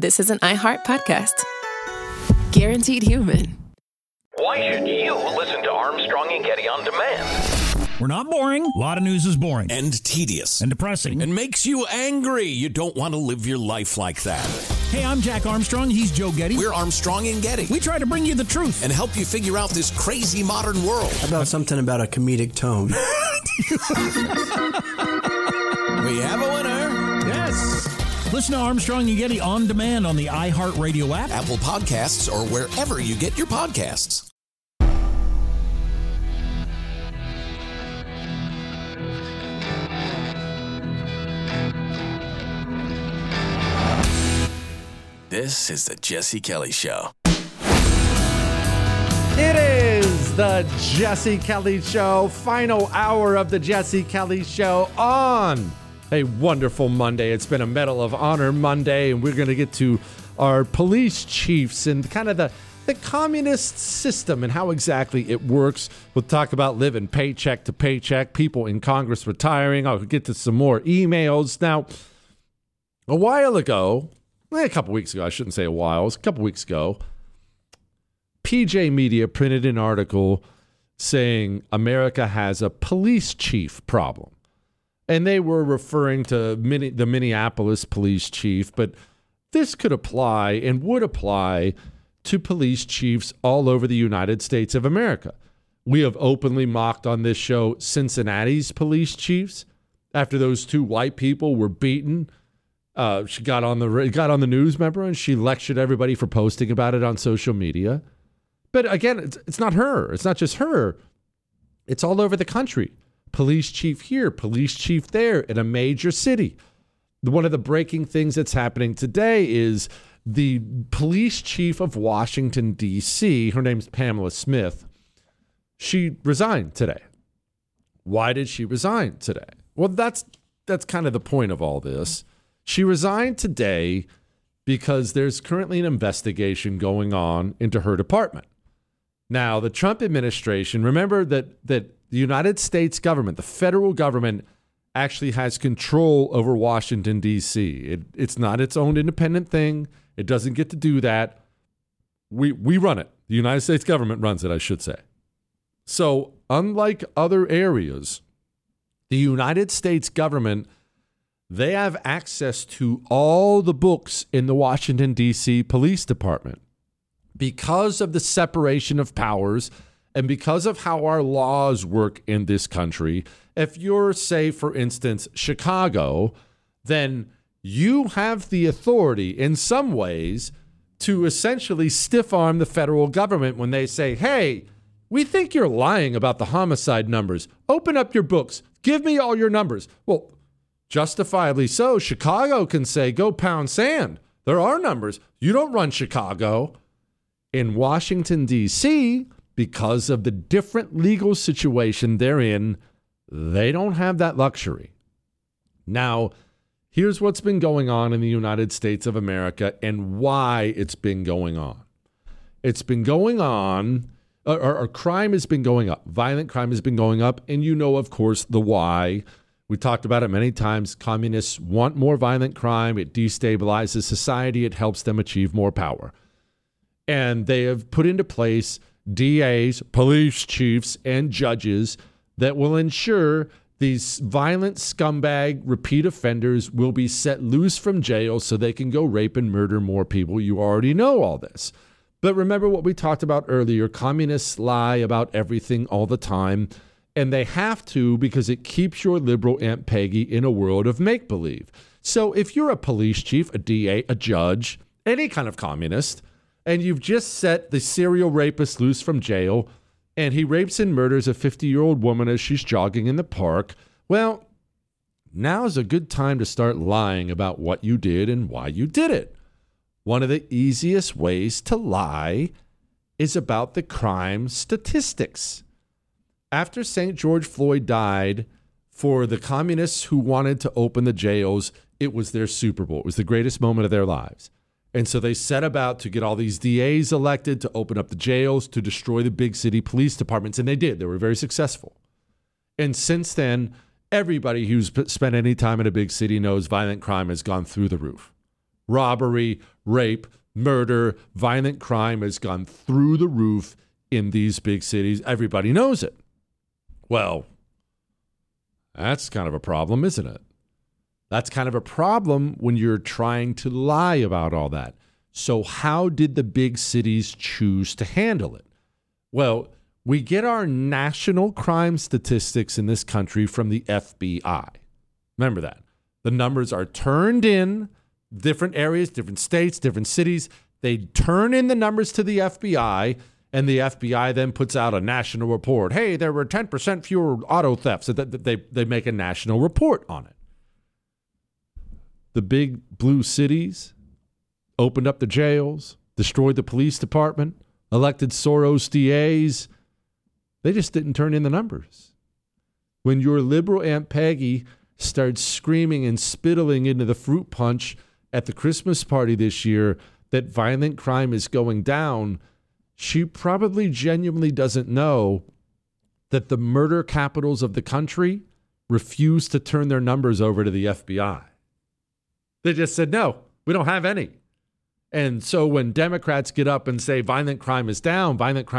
this is an iHeart podcast. Guaranteed human. Why should you listen to Armstrong and Getty on demand? We're not boring. A lot of news is boring. And tedious. And depressing. And makes you angry. You don't want to live your life like that. Hey, I'm Jack Armstrong. He's Joe Getty. We're Armstrong and Getty. We try to bring you the truth. And help you figure out this crazy modern world. How about something about a comedic tone? We have a winner. Yes. Listen to Armstrong and Getty on demand on the iHeartRadio app, Apple Podcasts, or wherever you get your podcasts. This is the Jesse Kelly Show. It is the Jesse Kelly Show, final hour of the Jesse Kelly Show on a wonderful Monday. It's been a Medal of Honor Monday, and we're going to get to our police chiefs and kind of the communist system and how exactly it works. We'll talk about living paycheck to paycheck, people in Congress retiring. I'll get to some more emails. Now, a while ago, a couple weeks ago, I shouldn't say a while, it was a couple weeks ago, PJ Media printed an article saying America has a police chief problem. And they were referring to the Minneapolis police chief, but this could apply and would apply to police chiefs all over the United States of America. We have openly mocked on this show Cincinnati's police chiefs after those two white people were beaten. She got on the news, remember, and she lectured everybody for posting about it on social media. But again, it's not her. It's not just her. It's all over the country. Police chief here, police chief there in a major city. One of the breaking things that's happening today is the police chief of Washington, D.C., her name's Pamela Smith, she resigned today. Why did she resign today? Well, that's kind of the point of all this. She resigned today because there's currently an investigation going on into her department. Now, the Trump administration, remember that the United States government, the federal government, actually has control over Washington, D.C. It's not its own independent thing. It doesn't get to do that. We run it. The United States government runs it, I should say. So, unlike other areas, the United States government, they have access to all the books in the Washington, D.C. Police Department. Because of the separation of powers and because of how our laws work in this country, if you're, say, for instance, Chicago, then you have the authority in some ways to essentially stiff-arm the federal government when they say, hey, we think you're lying about the homicide numbers. Open up your books. Give me all your numbers. Well, justifiably so, Chicago can say, go pound sand. There are numbers. You don't run Chicago. In Washington, D.C., because of the different legal situation they're in, they don't have that luxury. Now, here's what's been going on in the United States of America and why it's been going on. It's been going on, or crime has been going up. Violent crime has been going up, and you know, of course, the why. We talked about it many times. Communists want more violent crime. It destabilizes society. It helps them achieve more power. And they have put into place DAs, police chiefs, and judges that will ensure these violent scumbag repeat offenders will be set loose from jail so they can go rape and murder more people. You already know all this. But remember what we talked about earlier. Communists lie about everything all the time, and they have to because it keeps your liberal Aunt Peggy in a world of make-believe. So if you're a police chief, a DA, a judge, any kind of communist, and you've just set the serial rapist loose from jail, and he rapes and murders a 50-year-old woman as she's jogging in the park, well, now's a good time to start lying about what you did and why you did it. One of the easiest ways to lie is about the crime statistics. After St. George Floyd died, for the communists who wanted to open the jails, it was their Super Bowl. It was the greatest moment of their lives. And so they set about to get all these DAs elected, to open up the jails, to destroy the big city police departments. And they did. They were very successful. And since then, everybody who's spent any time in a big city knows violent crime has gone through the roof. Robbery, rape, murder, violent crime has gone through the roof in these big cities. Everybody knows it. Well, that's kind of a problem, isn't it? That's kind of a problem when you're trying to lie about all that. So how did the big cities choose to handle it? Well, we get our national crime statistics in this country from the FBI. Remember that. The numbers are turned in different areas, different states, different cities. They turn in the numbers to the FBI, and the FBI then puts out a national report. Hey, there were 10% fewer auto thefts. So they make a national report on it. The big blue cities opened up the jails, destroyed the police department, elected Soros DAs. They just didn't turn in the numbers. When your liberal Aunt Peggy starts screaming and spittling into the fruit punch at the Christmas party this year that violent crime is going down, she probably genuinely doesn't know that the murder capitals of the country refused to turn their numbers over to the FBI. They just said, no, we don't have any. And so when Democrats get up and say violent crime is down,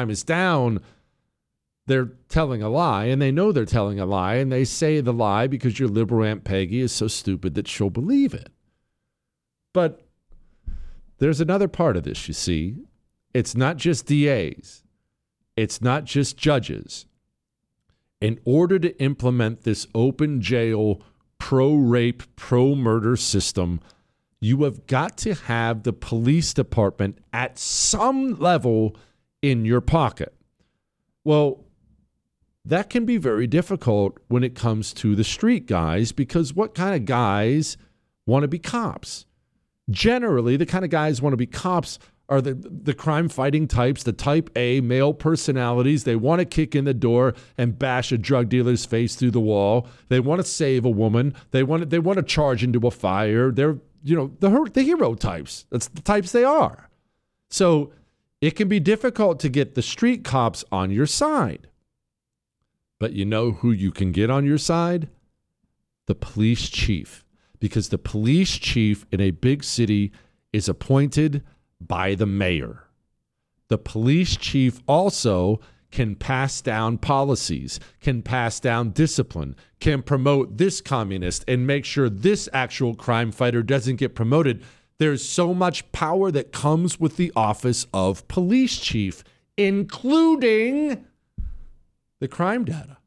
they're telling a lie, and they know they're telling a lie, and they say the lie because your liberal Aunt Peggy is so stupid that she'll believe it. But there's another part of this, you see. It's not just DAs. It's not just judges. In order to implement this open jail, pro-rape, pro-murder system, you have got to have the police department at some level in your pocket. Well, that can be very difficult when it comes to the street guys, because what kind of guys want to be cops? Generally, the kind of guys want to be cops are the crime-fighting types, the type A male personalities. They want to kick in the door and bash a drug dealer's face through the wall. They want to save a woman. They want to charge into a fire. They're, the hero types. That's the types they are. So it can be difficult to get the street cops on your side. But you know who you can get on your side? The police chief. Because the police chief in a big city is appointed by the mayor. The police chief also can pass down policies, can pass down discipline, can promote this communist and make sure this actual crime fighter doesn't get promoted. There's so much power that comes with the office of police chief, including the crime data.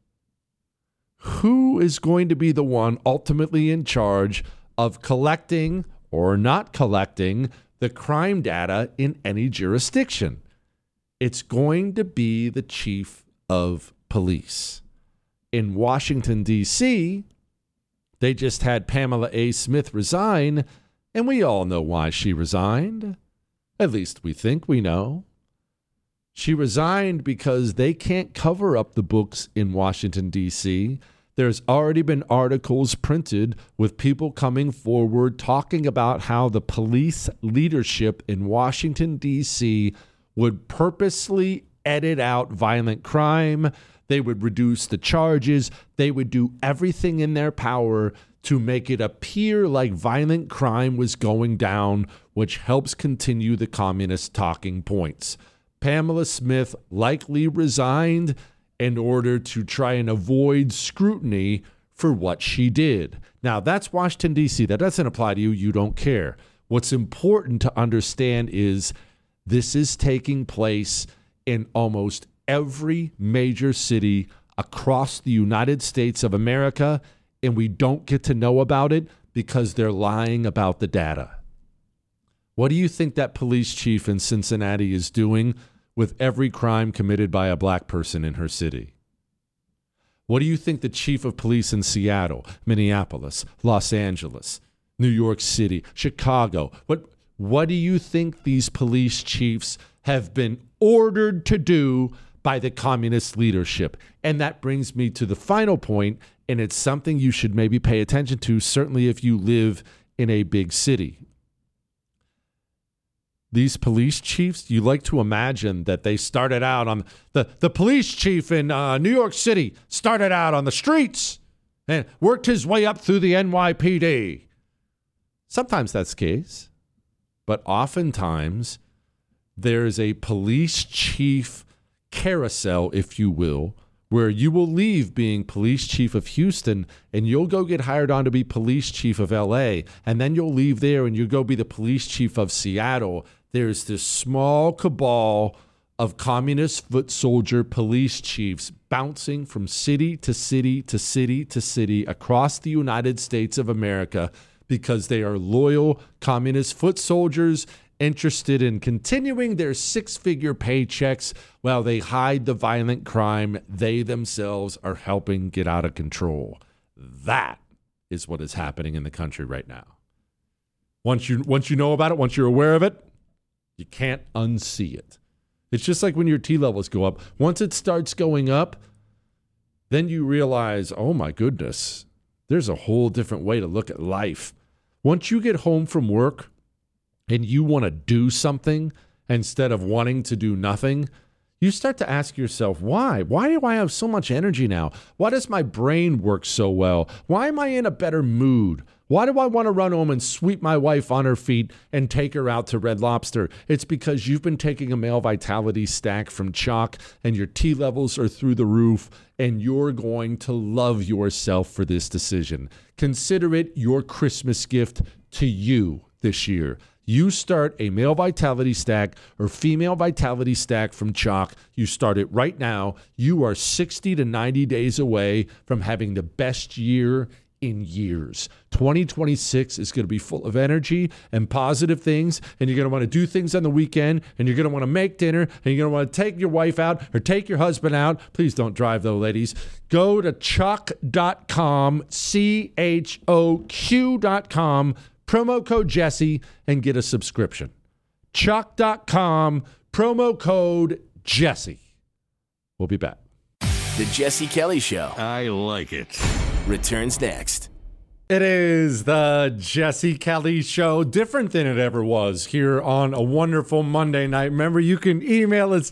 Who is going to be the one ultimately in charge of collecting or not collecting the crime data in any jurisdiction? It's going to be the chief of police. In Washington, D.C., they just had Pamela A. Smith resign, and we all know why she resigned. At least we think we know. She resigned because they can't cover up the books in Washington, D.C. There's already been articles printed with people coming forward talking about how the police leadership in Washington, D.C. would purposely edit out violent crime. They would reduce the charges. They would do everything in their power to make it appear like violent crime was going down, which helps continue the communist talking points. Pamela Smith likely resigned in order to try and avoid scrutiny for what she did. Now, that's Washington, D.C. That doesn't apply to you. You don't care. What's important to understand is this is taking place in almost every major city across the United States of America, and we don't get to know about it because they're lying about the data. What do you think that police chief in Cincinnati is doing with every crime committed by a black person in her city? What do you think the chief of police in Seattle, Minneapolis, Los Angeles, New York City, Chicago, what do you think these police chiefs have been ordered to do by the communist leadership? And that brings me to the final point, and it's something you should maybe pay attention to, certainly if you live in a big city. These police chiefs, you like to imagine that they started out on the police chief in New York City started out on the streets and worked his way up through the NYPD. Sometimes that's the case. but oftentimes there's a police chief carousel, if you will, where you will leave being police chief of Houston and you'll go get hired on to be police chief of LA. And then you'll leave there and you'll go be the police chief of Seattle. There's this small cabal of communist foot soldier police chiefs bouncing from city to city to city to city across the United States of America because they are loyal communist foot soldiers interested in continuing their six-figure paychecks while they hide the violent crime they themselves are helping get out of control. That is what is happening in the country right now. Once you know about it, once you're aware of it, you can't unsee it. It's just like when your T levels go up. Once it starts going up, then you realize, oh my goodness, there's a whole different way to look at life. Once you get home from work and you want to do something instead of wanting to do nothing, you start to ask yourself, why? Why do I have so much energy now? Why does my brain work so well? Why am I in a better mood? Why do I want to run home and sweep my wife on her feet and take her out to Red Lobster? It's because you've been taking a male vitality stack from Chalk and your T levels are through the roof and you're going to love yourself for this decision. Consider it your Christmas gift to you this year. You start a male vitality stack or female vitality stack from Chalk. You start it right now. You are 60 to 90 days away from having the best year in years. 2026 is going to be full of energy and positive things, and you're going to want to do things on the weekend, and you're going to want to make dinner, and you're going to want to take your wife out or take your husband out. Please don't drive though, ladies. Go to Chalk.com, CHOQ.com, promo code Jesse, and get a subscription. Chalk.com, promo code Jesse. We'll be back. The Jesse Kelly Show I like it. returns next. It is the Jesse Kelly Show, different than it ever was here on a wonderful Monday night. Remember, you can email us,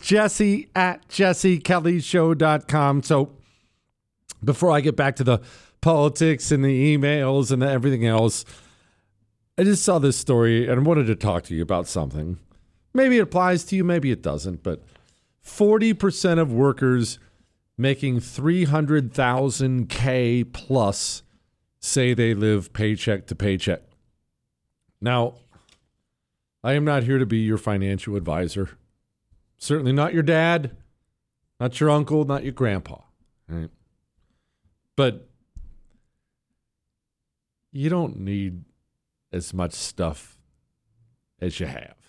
jesse@jessekellyshow.com. So before I get back to the politics and the emails and everything else, I just saw this story and wanted to talk to you about something. Maybe it applies to you, maybe it doesn't, but 40% of workers making $300,000 plus say they live paycheck to paycheck. Now, I am not here to be your financial advisor. Certainly not your dad, not your uncle, not your grandpa. Right? But you don't need as much stuff as you have.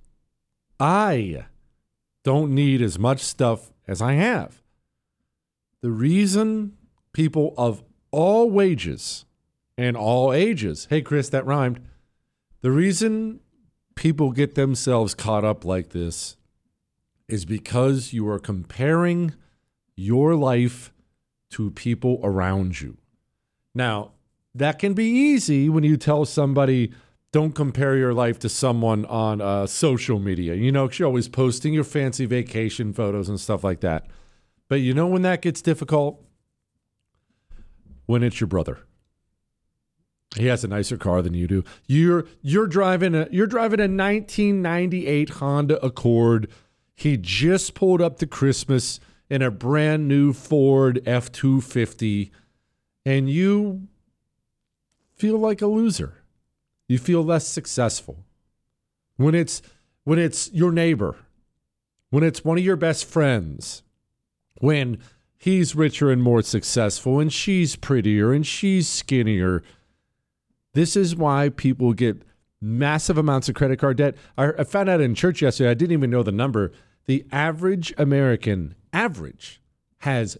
I don't need as much stuff as I have. The reason people of all wages and all ages, hey, Chris, that rhymed. The reason people get themselves caught up like this is because you are comparing your life to people around you. Now, that can be easy when you tell somebody, don't compare your life to someone on social media. You know, you're always posting your fancy vacation photos and stuff like that. But you know when that gets difficult? When it's your brother. He has a nicer car than you do. You're driving a 1998 Honda Accord. He just pulled up to Christmas in a brand new Ford F-250, and you feel like a loser. You feel less successful. When it's your neighbor, when it's one of your best friends, when he's richer and more successful and she's prettier and she's skinnier. This is why people get massive amounts of credit card debt. I found out in church yesterday, I didn't even know the number. The average American has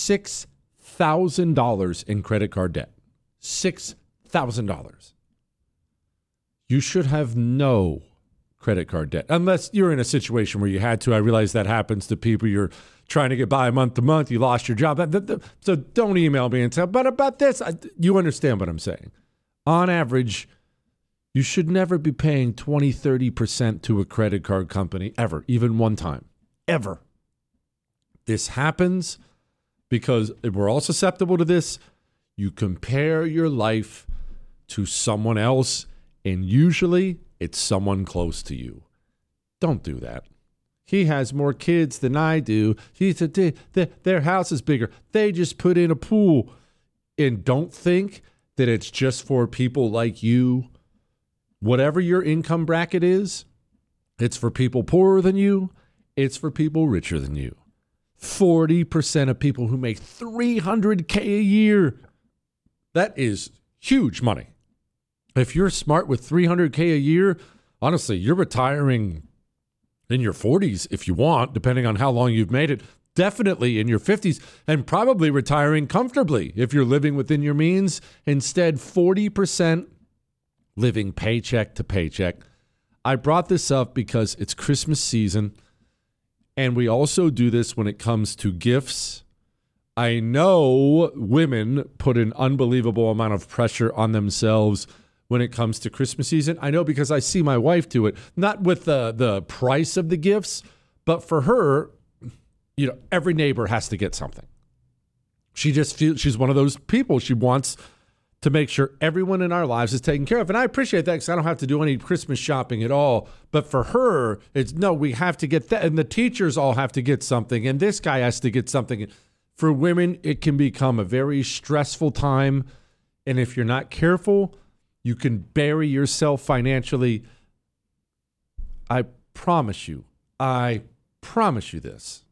$6,000 in credit card debt. $6,000. You should have no credit card debt, unless you're in a situation where you had to. I realize that happens to people. You're trying to get by month to month. You lost your job. So don't email me and tell, but about this, you understand what I'm saying. On average, you should never be paying 20, 30% to a credit card company ever, even one time, ever. This happens because we're all susceptible to this. You compare your life to someone else, and usually it's someone close to you. Don't do that. He has more kids than I do. He said their house is bigger. They just put in a pool. And don't think that it's just for people like you. Whatever your income bracket is, it's for people poorer than you. It's for people richer than you. 40% of people who make $300K a year. That is huge money. If you're smart with $300K a year, honestly, you're retiring in your 40s if you want, depending on how long you've made it. Definitely in your 50s, and probably retiring comfortably if you're living within your means. Instead, 40% living paycheck to paycheck. I brought this up because it's Christmas season, and we also do this when it comes to gifts. I know women put an unbelievable amount of pressure on themselves when it comes to Christmas season. I know because I see my wife do it, not with the price of the gifts, but for her, you know, every neighbor has to get something. She just feels she's one of those people. She wants to make sure everyone in our lives is taken care of. And I appreciate that because I don't have to do any Christmas shopping at all. But for her, it's no, we have to get that. And the teachers all have to get something. And this guy has to get something. For women, it can become a very stressful time. And if you're not careful, you can bury yourself financially. I promise you this.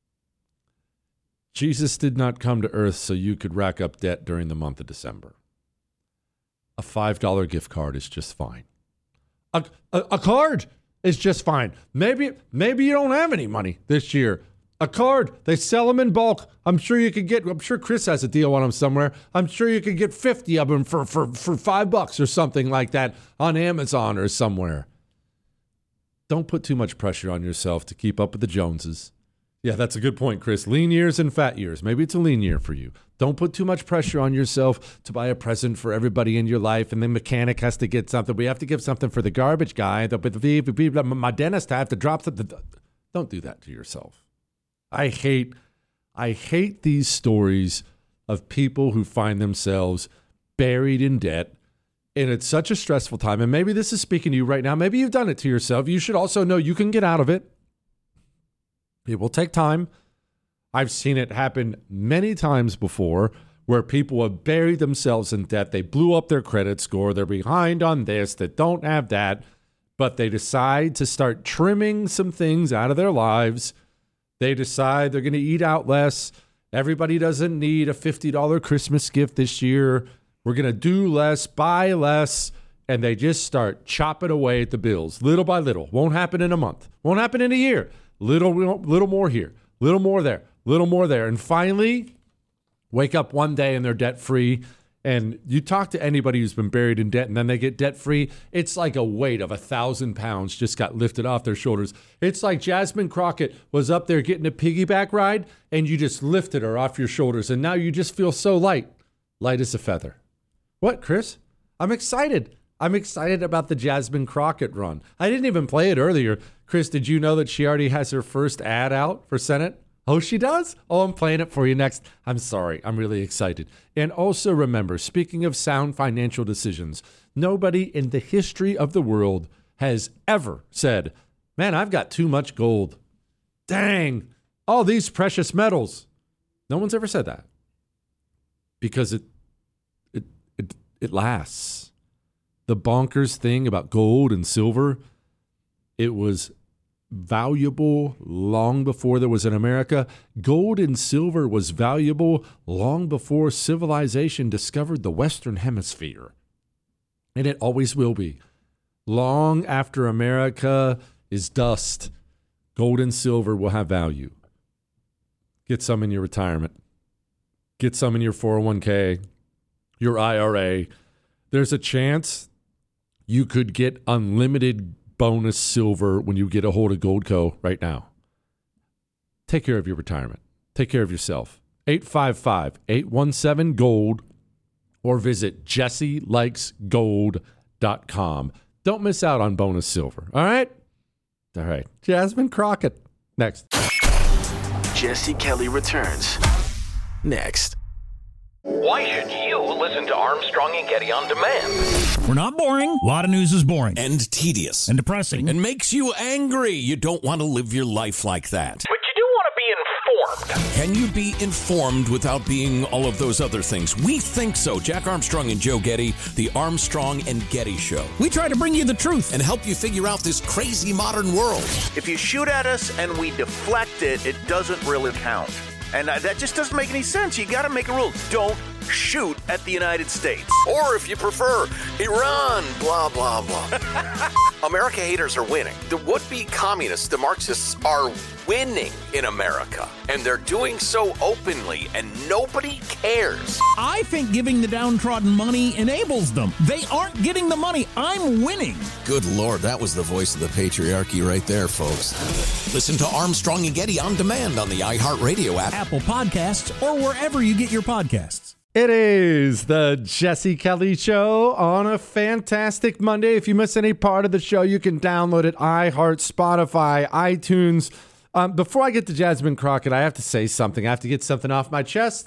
Jesus did not come to earth so you could rack up debt during the month of December. A $5 gift card is just fine. A card is just fine. Maybe you don't have any money this year. A card, they sell them in bulk. I'm sure Chris has a deal on them somewhere. I'm sure you could get 50 of them for $5 or something like that on Amazon or somewhere. Don't put too much pressure on yourself to keep up with the Joneses. Yeah, that's a good point, Chris. Lean years and fat years. Maybe it's a lean year for you. Don't put too much pressure on yourself to buy a present for everybody in your life, and the mechanic has to get something. We have to give something for the garbage guy. My dentist have to drop something. Don't do that to yourself. I hate these stories of people who find themselves buried in debt, and it's such a stressful time. And maybe this is speaking to you right now. Maybe you've done it to yourself. You should also know you can get out of it. It will take time. I've seen it happen many times before where people have buried themselves in debt. They blew up their credit score. They're behind on this, that don't have that, but they decide to start trimming some things out of their lives. They decide they're going to eat out less. Everybody doesn't need a $50 Christmas gift this year. We're going to do less, buy less, and they just start chopping away at the bills little by little. Won't happen in a month. Won't happen in a year. Little more here, little more there, little more there. And finally, wake up one day and they're debt-free. And you talk to anybody who's been buried in debt and then they get debt-free, it's like a weight of 1,000 pounds just got lifted off their shoulders. It's like Jasmine Crockett was up there getting a piggyback ride and you just lifted her off your shoulders. And now you just feel so light as a feather. What, Chris? I'm excited. I'm excited about the Jasmine Crockett run. I didn't even play it earlier. Chris, did you know that she already has her first ad out for Senate? Oh, she does? Oh, I'm playing it for you next. I'm sorry. I'm really excited. And also remember, speaking of sound financial decisions, nobody in the history of the world has ever said, man, I've got too much gold. Dang, all these precious metals. No one's ever said that because it lasts. The bonkers thing about gold and silver, it was valuable long before there was an America. Gold and silver was valuable long before civilization discovered the Western Hemisphere. And it always will be. Long after America is dust, gold and silver will have value. Get some in your retirement. Get some in your 401k, your IRA. There's a chance you could get unlimited bonus silver when you get a hold of Goldco right now. Take care of your retirement. Take care of yourself. 855-817-GOLD or visit JesseLikesGold.com. Don't miss out on bonus silver. All right? All right. Jasmine Crockett. Next. Jesse Kelly returns. Next. Why should you who listen to Armstrong and Getty on demand. We're not boring. A lot of news is boring And tedious. and depressing. And makes you angry. You don't want to live your life like that. But you do want to be informed. Can you be informed without being all of those other things? We think so. Jack Armstrong and Joe Getty, the Armstrong and Getty Show. We try to bring you the truth. And help you figure out this crazy modern world. If you shoot at us and we deflect it, it doesn't really count. And that just doesn't make any sense. You got to make a rule. Don't shoot at the United States. Or if you prefer, Iran, blah, blah, blah. America haters are winning. The would-be communists, the Marxists, are winning in America. And they're doing so openly, and nobody cares. I think giving the downtrodden money enables them. They aren't getting the money. I'm winning. Good Lord, that was the voice of the patriarchy right there, folks. Listen to Armstrong and Getty on demand on the iHeartRadio app. Apple Podcasts or wherever you get your podcasts. It is the Jesse Kelly Show on a fantastic Monday. If you miss any part of the show, you can download it, iHeart, Spotify, iTunes. Before I get to Jasmine Crockett, I have to say something. I have to get something off my chest.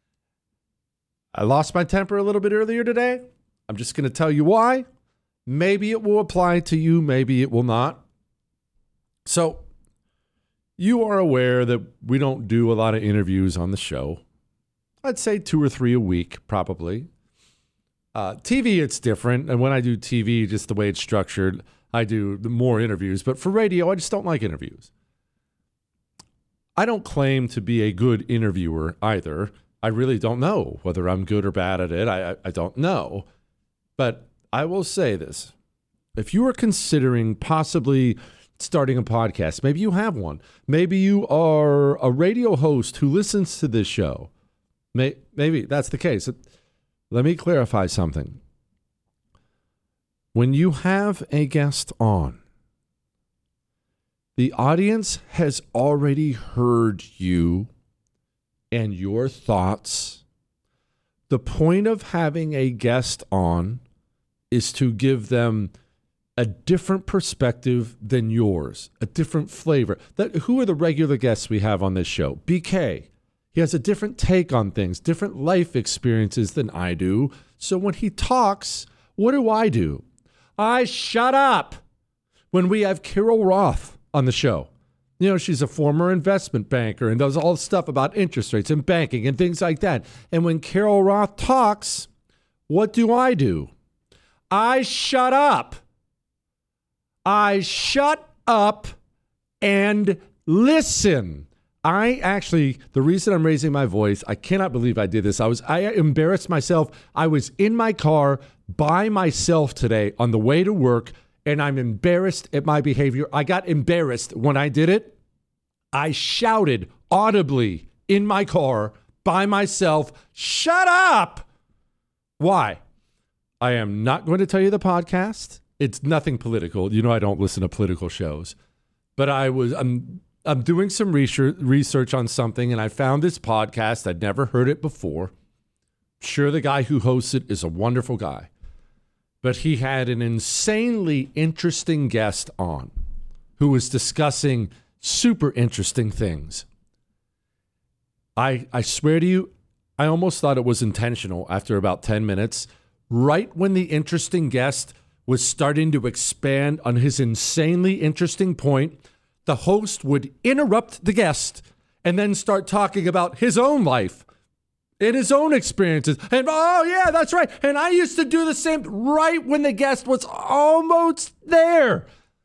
I lost my temper a little bit earlier today. I'm just going to tell you why. Maybe it will apply to you. Maybe it will not. So you are aware that we don't do a lot of interviews on the show. I'd say 2 or 3 a week, probably. TV, it's different. And when I do TV, just the way it's structured, I do more interviews. But for radio, I just don't like interviews. I don't claim to be a good interviewer either. I really don't know whether I'm good or bad at it. I don't know. But I will say this. If you are considering possibly starting a podcast, maybe you have one. Maybe you are a radio host who listens to this show. Maybe that's the case. Let me clarify something. When you have a guest on, the audience has already heard you and your thoughts. The point of having a guest on is to give them a different perspective than yours, a different flavor. Who are the regular guests we have on this show? BK. He has a different take on things, different life experiences than I do. So when he talks, what do? I shut up. When we have Carol Roth on the show, you know, she's a former investment banker and does all the stuff about interest rates and banking and things like that. And when Carol Roth talks, what do? I shut up. I shut up and listen. The reason I'm raising my voice, I cannot believe I did this. I embarrassed myself. I was in my car by myself today on the way to work, and I'm embarrassed at my behavior. I got embarrassed when I did it. I shouted audibly in my car by myself, "Shut up!" Why? I am not going to tell you the podcast. It's nothing political. You know I don't listen to political shows. But I'm doing some research on something, and I found this podcast. I'd never heard it before. Sure, the guy who hosts it is a wonderful guy. But he had an insanely interesting guest on who was discussing super interesting things. I swear to you, I almost thought it was intentional after about 10 minutes. Right when the interesting guest was starting to expand on his insanely interesting point, the host would interrupt the guest and then start talking about his own life and his own experiences. And, oh, yeah, that's right. And I used to do the same right when the guest was almost there.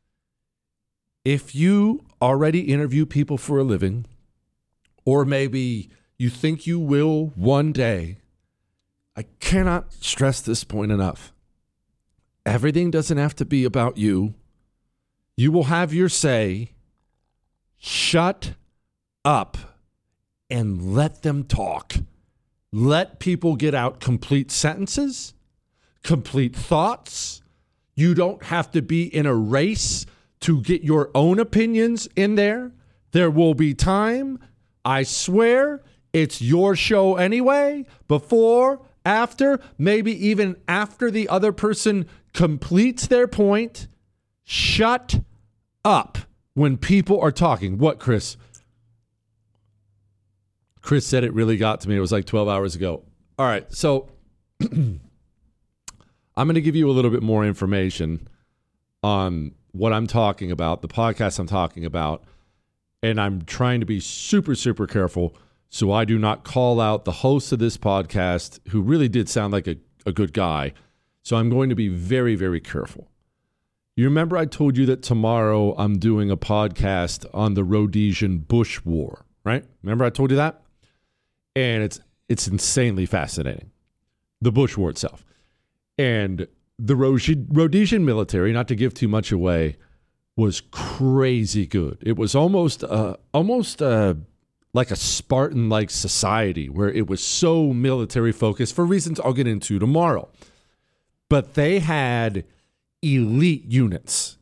If you already interview people for a living, or maybe you think you will one day, I cannot stress this point enough. Everything doesn't have to be about you. You will have your say. Shut up and let them talk. Let people get out complete sentences, complete thoughts. You don't have to be in a race to get your own opinions in there. There will be time. I swear it's your show anyway. Before, after, maybe even after the other person completes their point. Shut up when people are talking. What, Chris? Chris said it really got to me. It was like 12 hours ago. All right, so I'm going to give you a little bit more information on what I'm talking about, the podcast I'm talking about, and I'm trying to be super, super careful so I do not call out the host of this podcast, who really did sound like a good guy. So I'm going to be very, very careful. You remember I told you that tomorrow I'm doing a podcast on the Rhodesian Bush War, right? Remember I told you that? And it's insanely fascinating, the Bush War itself. And the Rhodesian military, not to give too much away, was crazy good. It was almost like a Spartan-like society where it was so military focused for reasons I'll get into tomorrow. But they had elite units.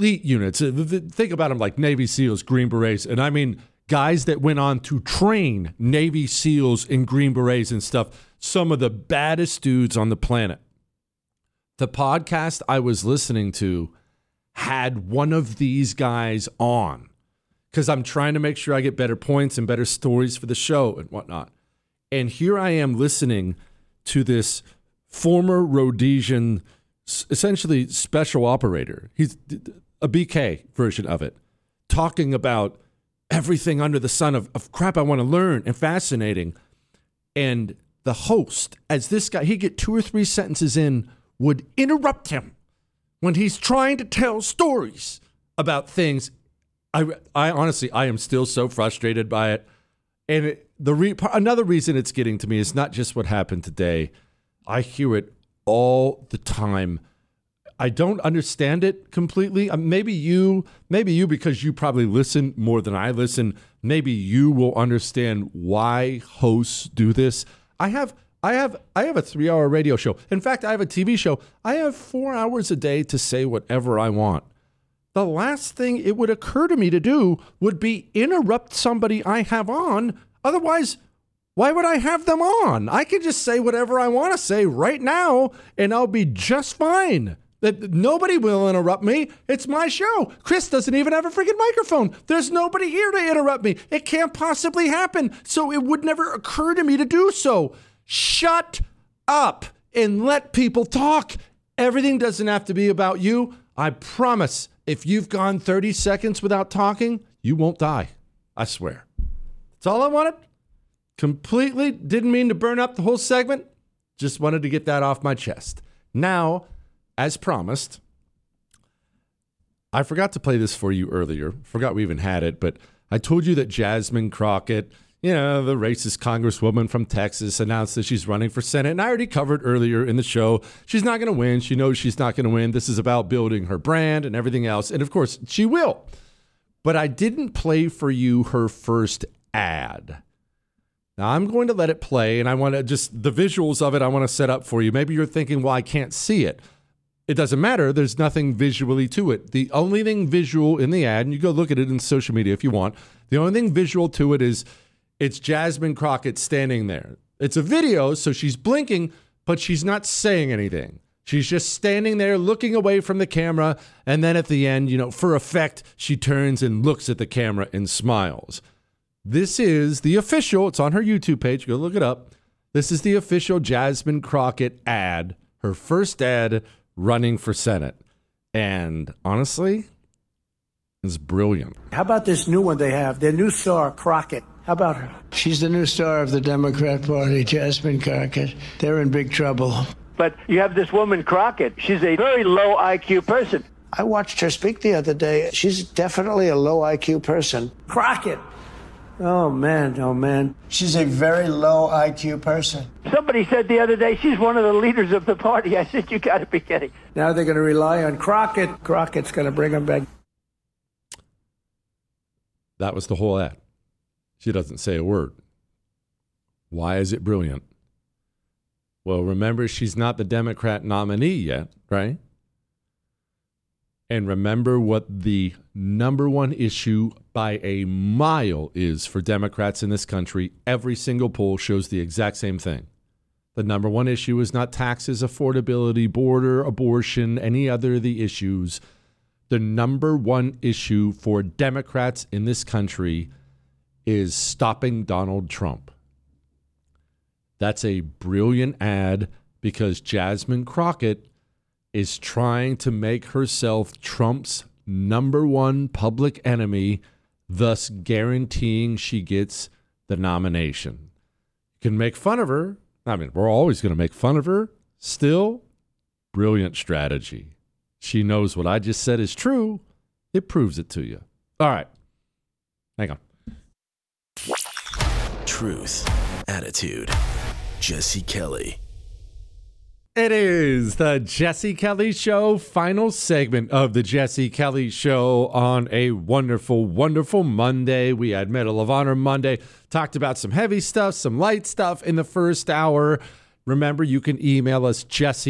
Think about them like Navy SEALs, Green Berets, and I mean guys that went on to train Navy SEALs and Green Berets and stuff. Some of the baddest dudes on the planet. The podcast I was listening to had one of these guys on because I'm trying to make sure I get better points and better stories for the show and whatnot. And here I am listening to this former Rhodesian, essentially special operator. He's a BK version of it, talking about everything under the sun of crap I want to learn and fascinating. And the host, as this guy, he'd get 2 or 3 sentences in, would interrupt him when he's trying to tell stories about things. I honestly, I am still so frustrated by it. And another reason it's getting to me is not just what happened today. I hear it all the time. I don't understand it completely. Maybe you, because you probably listen more than I listen, maybe you will understand why hosts do this. I have a 3-hour radio show. In fact, I have a TV show. I have 4 hours a day to say whatever I want. The last thing it would occur to me to do would be interrupt somebody I have on. Otherwise, why would I have them on? I can just say whatever I want to say right now, and I'll be just fine. That nobody will interrupt me. It's my show. Chris doesn't even have a freaking microphone. There's nobody here to interrupt me. It can't possibly happen. So it would never occur to me to do so. Shut up and let people talk. Everything doesn't have to be about you. I promise, if you've gone 30 seconds without talking, you won't die. I swear. That's all I wanted. Completely didn't mean to burn up the whole segment. Just wanted to get that off my chest. Now, as promised, I forgot to play this for you earlier. Forgot we even had it, but I told you that Jasmine Crockett, the racist congresswoman from Texas, announced that she's running for Senate. And I already covered earlier in the show, she's not going to win. She knows she's not going to win. This is about building her brand and everything else. And of course, she will. But I didn't play for you her first ad. Now, I'm going to let it play, and I want to just, the visuals of it, I want to set up for you. Maybe you're thinking, well, I can't see it. It doesn't matter. There's nothing visually to it. The only thing visual in the ad, and you go look at it in social media if you want, the only thing visual to it is it's Jasmine Crockett standing there. It's a video, so she's blinking, but she's not saying anything. She's just standing there looking away from the camera, and then at the end, for effect, she turns and looks at the camera and smiles. This is the official, it's on her YouTube page, go look it up. This is the official Jasmine Crockett ad, her first ad running for Senate. And honestly, it's brilliant. How about this new one they have, their new star, Crockett? How about her? She's the new star of the Democrat Party, Jasmine Crockett. They're in big trouble. But you have this woman, Crockett. She's a very low IQ person. I watched her speak the other day. She's definitely a low IQ person. Crockett. Oh, man. She's a very low IQ person. Somebody said the other day she's one of the leaders of the party. I said, you got to be kidding. Now they're going to rely on Crockett. Crockett's going to bring them back. That was the whole ad. She doesn't say a word. Why is it brilliant? Well, remember, she's not the Democrat nominee yet, right? And remember what the number one issue by a mile is for Democrats in this country. Every single poll shows the exact same thing. The number one issue is not taxes, affordability, border, abortion, any other of the issues. The number one issue for Democrats in this country is stopping Donald Trump. That's a brilliant ad because Jasmine Crockett is trying to make herself Trump's number one public enemy, thus guaranteeing she gets the nomination. You can make fun of her. I mean, we're always going to make fun of her. Still, brilliant strategy. She knows what I just said is true. It proves it to you. All right. Hang on. Truth, attitude, Jesse Kelly. It is the Jesse Kelly Show, final segment of the Jesse Kelly Show on a wonderful, wonderful Monday. We had Medal of Honor Monday, talked about some heavy stuff, some light stuff in the first hour. Remember, you can email us,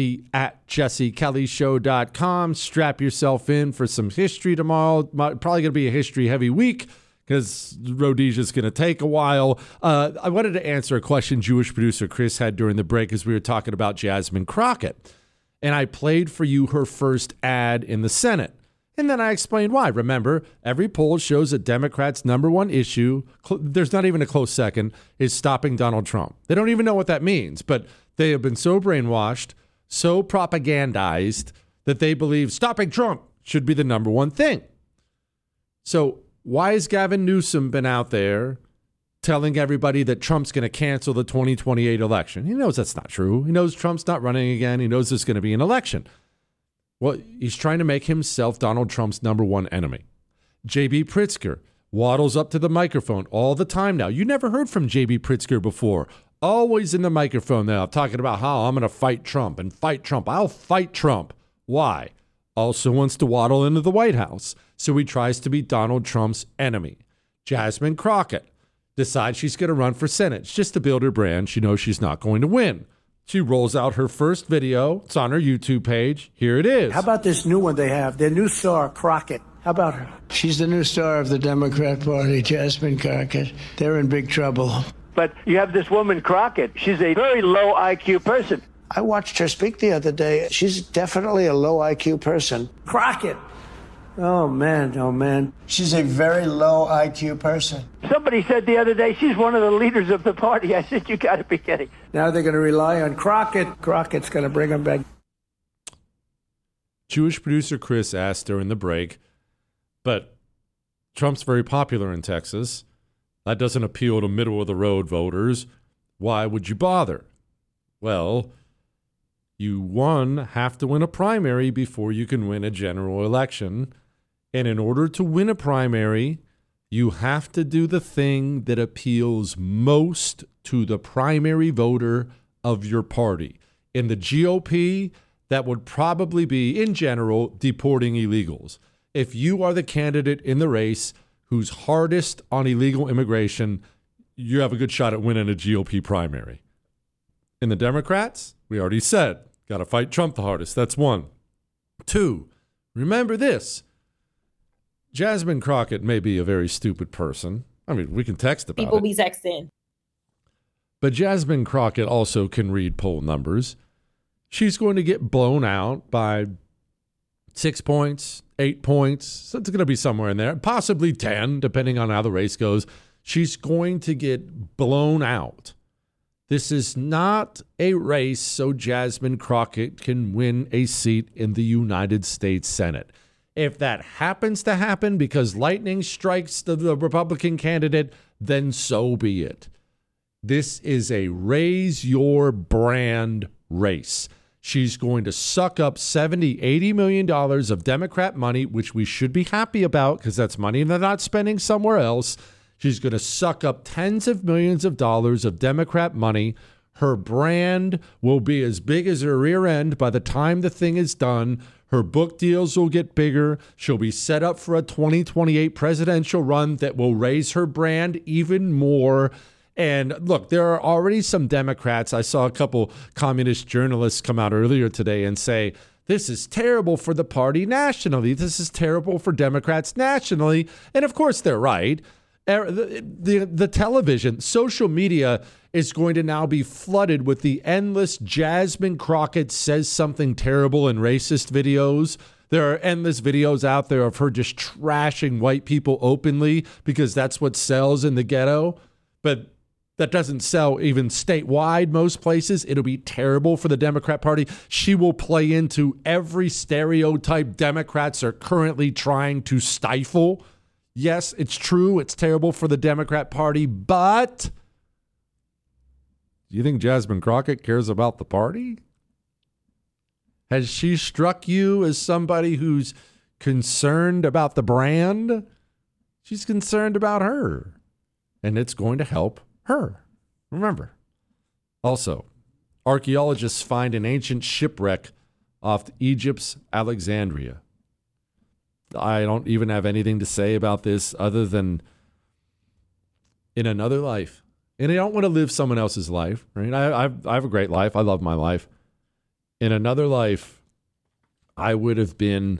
jesse@jessekellyshow.com. Strap yourself in for some history tomorrow. Probably going to be a history-heavy week because Rhodesia's going to take a while. I wanted to answer a question Jewish producer Chris had during the break as we were talking about Jasmine Crockett. And I played for you her first ad in the Senate. And then I explained why. Remember, every poll shows that Democrats' number one issue, there's not even a close second, is stopping Donald Trump. They don't even know what that means, but they have been so brainwashed, so propagandized, that they believe stopping Trump should be the number one thing. So why has Gavin Newsom been out there telling everybody that Trump's going to cancel the 2028 election? He knows that's not true. He knows Trump's not running again. He knows there's going to be an election. Well, he's trying to make himself Donald Trump's number one enemy. J.B. Pritzker waddles up to the microphone all the time now. You never heard from J.B. Pritzker before. Always in the microphone now, talking about how I'm going to fight Trump and fight Trump. I'll fight Trump. Why? Also wants to waddle into the White House. So he tries to be Donald Trump's enemy. Jasmine Crockett decides she's going to run for Senate. It's just to build her brand. She knows she's not going to win. She rolls out her first video. It's on her YouTube page. Here it is. How about this new one they have? Their new star, Crockett. How about her? She's the new star of the Democrat Party, Jasmine Crockett. They're in big trouble. But you have this woman, Crockett. She's a very low IQ person. I watched her speak the other day. She's definitely a low IQ person. Crockett. Oh, man. Oh, man. She's a very low IQ person. Somebody said the other day she's one of the leaders of the party. I said, you got to be kidding. Now they're going to rely on Crockett. Crockett's going to bring them back. Jewish producer Chris asked during the break, but Trump's very popular in Texas. That doesn't appeal to middle-of-the-road voters. Why would you bother? Well, you, one, have to win a primary before you can win a general election. And in order to win a primary, you have to do the thing that appeals most to the primary voter of your party. In the GOP, that would probably be, in general, deporting illegals. If you are the candidate in the race who's hardest on illegal immigration, you have a good shot at winning a GOP primary. In the Democrats, we already said, got to fight Trump the hardest. That's one. Two, remember this. Jasmine Crockett may be a very stupid person. I mean, we can text about People it. be texting. But Jasmine Crockett also can read poll numbers. She's going to get blown out by 6 points, 8 points. So it's going to be somewhere in there, possibly 10, depending on how the race goes. She's going to get blown out. This is not a race so Jasmine Crockett can win a seat in the United States Senate. If that happens to happen because lightning strikes the Republican candidate, then so be it. This is a raise your brand race. She's going to suck up $70, $80 million of Democrat money, which we should be happy about because that's money they're not spending somewhere else. She's going to suck up tens of millions of dollars of Democrat money. Her brand will be as big as her rear end by the time the thing is done. Her book deals will get bigger. She'll be set up for a 2028 presidential run that will raise her brand even more. And look, there are already some Democrats. I saw a couple communist journalists come out earlier today and say, this is terrible for the party nationally. This is terrible for Democrats nationally. And of course, they're right. The television, social media is going to now be flooded with the endless Jasmine Crockett says something terrible and racist videos. There are endless videos out there of her just trashing white people openly because that's what sells in the ghetto. But that doesn't sell even statewide most places. It'll be terrible for the Democrat Party. She will play into every stereotype Democrats are currently trying to stifle. Yes, it's true. It's terrible for the Democrat Party, but do you think Jasmine Crockett cares about the party? Has she struck you as somebody who's concerned about the brand? She's concerned about her, and it's going to help her. Remember. Also, archaeologists find an ancient shipwreck off Egypt's Alexandria. I don't even have anything to say about this other than in another life. And I don't want to live someone else's life, right? I have a great life. I love my life. In another life, I would have been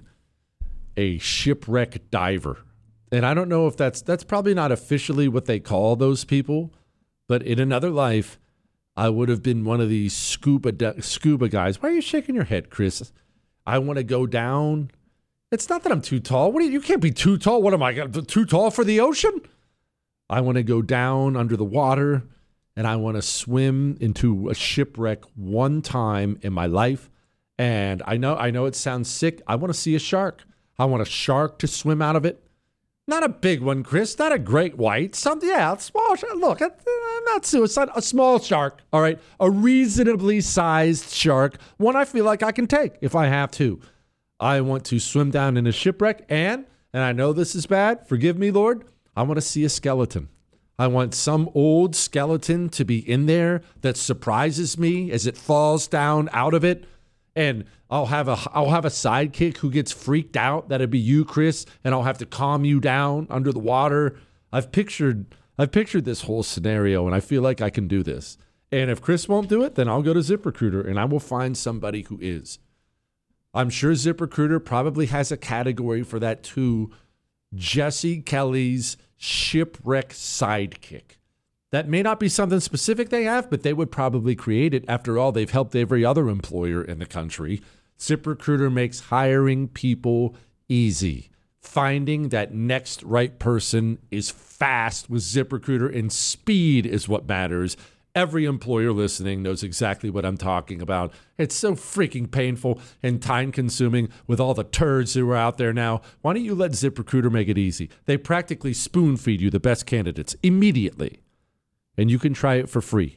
a shipwreck diver. And I don't know if that's probably not officially what they call those people, but in another life, I would have been one of these scuba guys. Why are you shaking your head, Chris? I want to go down. It's not that I'm too tall. You can't be too tall. What am I, too tall for the ocean? I want to go down under the water, and I want to swim into a shipwreck one time in my life. And I know it sounds sick. I want to see a shark. I want a shark to swim out of it. Not a big one, Chris. Not a great white. A small shark. Look, not suicide. A small shark. All right. A reasonably sized shark. One I feel like I can take if I have to. I want to swim down in a shipwreck. And I know this is bad. Forgive me, Lord. I want to see a skeleton. I want some old skeleton to be in there that surprises me as it falls down out of it. And I'll have a sidekick who gets freaked out. That'd be you, Chris, and I'll have to calm you down under the water. I've pictured this whole scenario, and I feel like I can do this. And if Chris won't do it, then I'll go to ZipRecruiter, and I will find somebody who is. I'm sure ZipRecruiter probably has a category for that too. Jesse Kelly's shipwreck sidekick. That may not be something specific they have, but they would probably create it. After all, they've helped every other employer in the country. ZipRecruiter makes hiring people easy. Finding that next right person is fast with ZipRecruiter, and speed is what matters. Every employer listening knows exactly what I'm talking about. It's so freaking painful and time-consuming with all the turds who are out there now. Why don't you let ZipRecruiter make it easy? They practically spoon-feed you the best candidates immediately. And you can try it for free.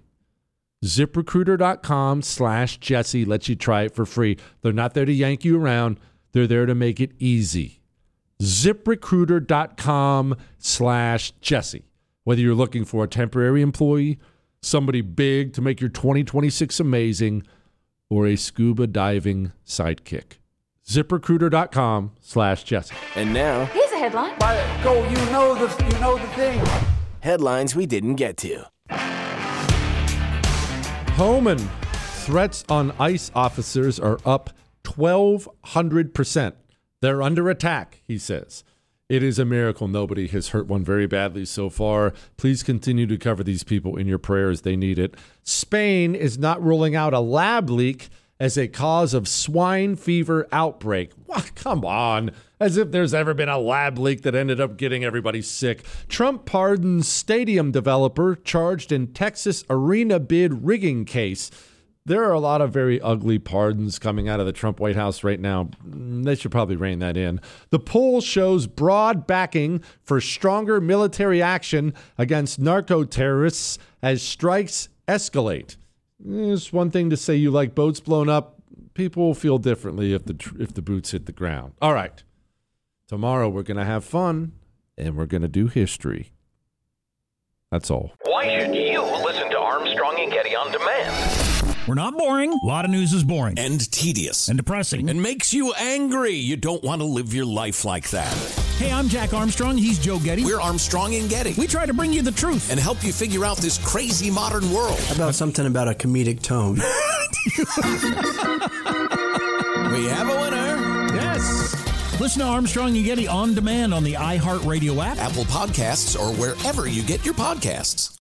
ZipRecruiter.com/Jesse lets you try it for free. They're not there to yank you around. They're there to make it easy. ZipRecruiter.com/Jesse. Whether you're looking for a temporary employee, somebody big to make your 2026 amazing, or a scuba diving sidekick. ZipRecruiter.com/Jesse. And now, here's a headline. Go, you know the thing. headlines we didn't get to. Homan, threats on ICE officers are up 1,200%. They're under attack, he says. It is a miracle nobody has hurt one very badly so far. Please continue to cover these people in your prayers. They need it. Spain is not ruling out a lab leak as a cause of swine fever outbreak. What? Come on. As if there's ever been a lab leak that ended up getting everybody sick. Trump pardons stadium developer charged in Texas arena bid rigging case. There are a lot of very ugly pardons coming out of the Trump White House right now. They should probably rein that in. The poll shows broad backing for stronger military action against narco-terrorists as strikes escalate. It's one thing to say you like boats blown up. People will feel differently if the boots hit the ground. All right. Tomorrow we're going to have fun, and we're going to do history. That's all. Why should you listen to Armstrong and Getty on demand? We're not boring. A lot of news is boring. And tedious. And depressing. And makes you angry. You don't want to live your life like that. Hey, I'm Jack Armstrong. He's Joe Getty. We're Armstrong and Getty. We try to bring you the truth. And help you figure out this crazy modern world. How about something about a comedic tone? We have a winner. Yes. Listen to Armstrong and Getty on demand on the iHeartRadio app, Apple Podcasts, or wherever you get your podcasts.